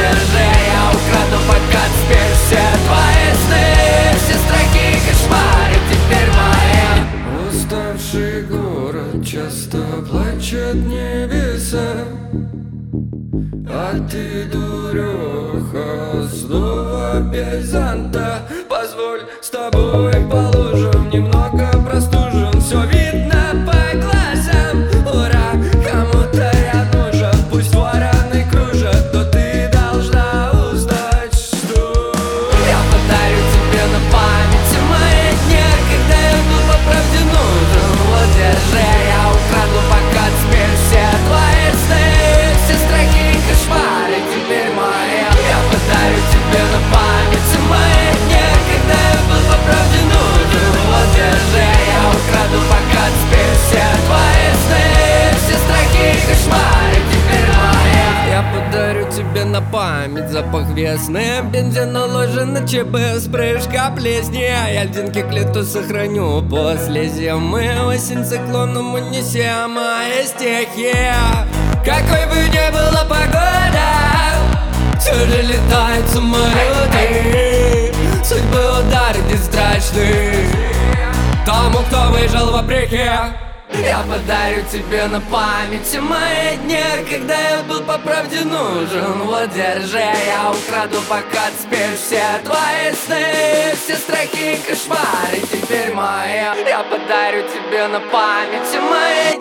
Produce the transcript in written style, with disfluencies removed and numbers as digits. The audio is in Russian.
держи, я украду пока теперь все твои сны, все страхи и кошмары теперь мои. Уставший город часто плачет небеса, а ты, дуреха, снова без зонта. Позволь, с тобой положим, немного простужен, все видно по глазам. Ура, кому-то я нужен, пусть вороны кружат, но ты должна узнать, что я подарю тебе на память мои дни, когда я был по правде нужен. Вот держи, я украду пока теперь все твои сны, все страхи и кошмары теперь мои. Я подарю тебе на память мои дни, когда я был по правде нужен. Вот держи, я украду пока теперь все твои сны, все страхи и кошмары теперь мои. я подарю тебе на память запах весны, бензин уложен на ЧБ, вспрыжка плесни. Я льдинки к лету сохраню после зимы, осень циклоном унесем мои стихи. Какой бы ни была погода, все же летают самолеты. Судьбы удар страшный тому, кто выжил вопреки. Я подарю тебе на память мои дни, когда я был по правде нужен. Вот держи, я украду пока теперь все твои сны, все страхи и кошмары теперь мои. Я подарю тебе на память мои